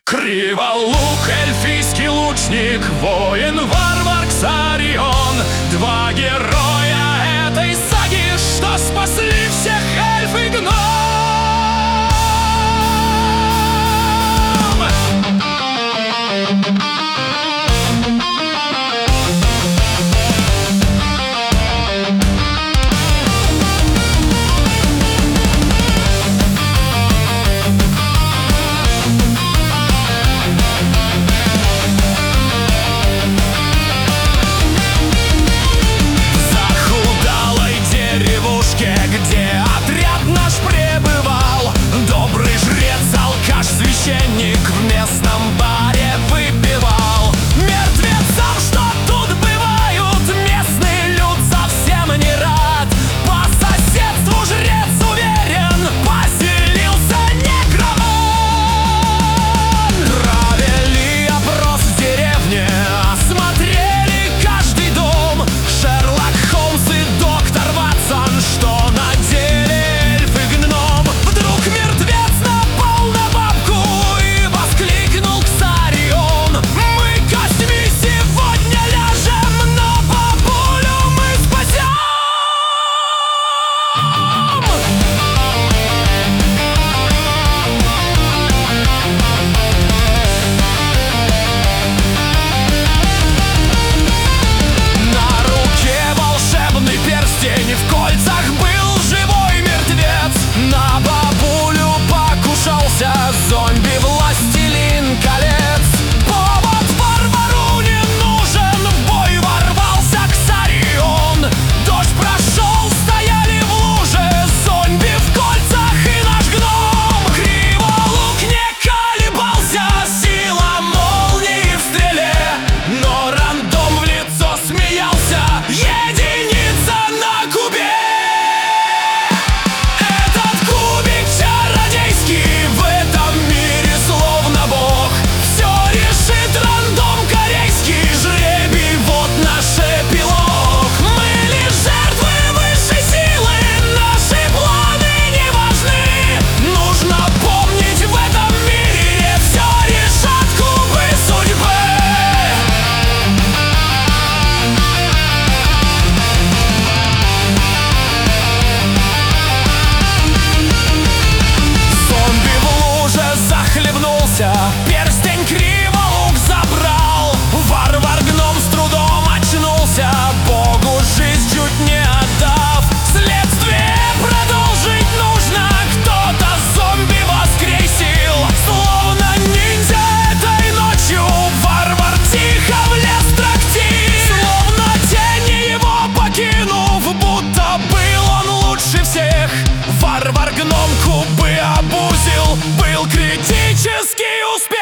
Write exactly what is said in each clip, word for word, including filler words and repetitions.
Криволук, эльфийский лучник, воин-варвар Ксарион. Два героя этой саги, что спасли всех эльф и гном. Где отряд наш пребывал, добрый жрец-алкаш, священник в местном баре выпивал. Мертвецам, что тут бывают, местный люд совсем не рад. По соседству жрец уверен, поселился некроман. Провели опрос в деревне, осмотрели каждый дом. Шерлок Холмс и доктор Ватсон, что в кольцах был живой мертвец. На бабулю покушался зомби-властелин колец. Повод варвару не нужен, в бой ворвался Ксарион. Дождь прошел, стояли в луже зомби в кольцах и наш гном. Криволук не колебался, сила молнии в стреле, но рандом в лицо смеялся. Единица на кубе. Этот кубик чародейский в этом мире словно бог. Все решит рандом корейский, жребий вот наш эпилог. Мы лишь жертвы высшей силы, наши планы не важны. Нужно помнить, в этом мире все решат кубы судьбы. Захлебнулся, перстень Криволук забрал. Варвар-гном с трудом очнулся, богу жизнь чуть не отдав. Следствие продолжить нужно, кто-то зомби воскресил. Словно ниндзя этой ночью варвар тихо влез в трактир. Словно тени его покинув, будто был он лучше всех. Варвар-гном кубы обузил, был критический успех.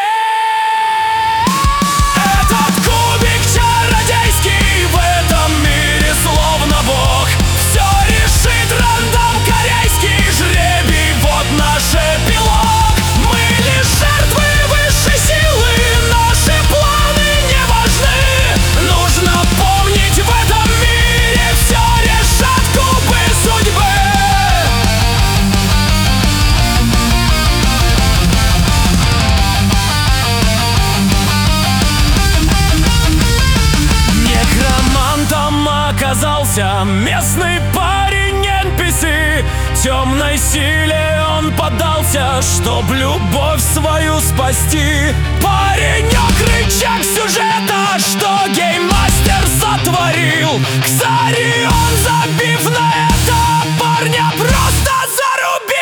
Этот кубик чародейский в этом мире словно бог. Все решит рандом корейский, жребий вот наш эпилог. Мы лишь жертвы высшей силы, наши планы не важны. Нужно помнить, в этом мире все решат кубы судьбы. Оказался местный парень эн пи си. Темной силе он поддался, чтоб любовь свою спасти. Паренек — рычаг сюжета, что гейммастер сотворил. Ксарион, забив на это, парня просто зарубил.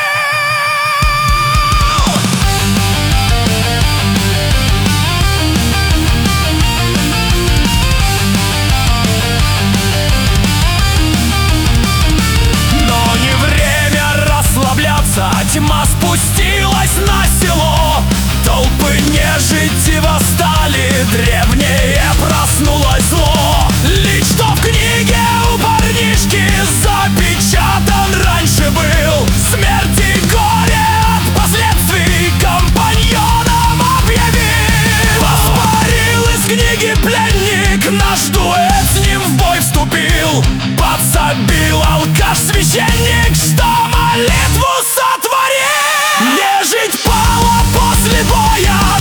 Тьма спустилась на село, толпы нежити восстали, древнее проснулось зло. Лишь что в книге у парнишки запечатан раньше был. Смерть и горе от последствий компаньоном объявил. Воспарил из книги пленник, наш дуэт с ним в бой вступил. Подсобил алкаш-священник, что молитву сотворил. Нежить пала после боя,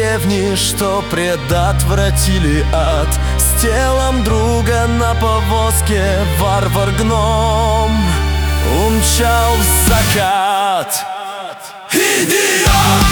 деревни, что предотвратили ад. С телом друга на повозке варвар-гном умчал в закат. Идиот!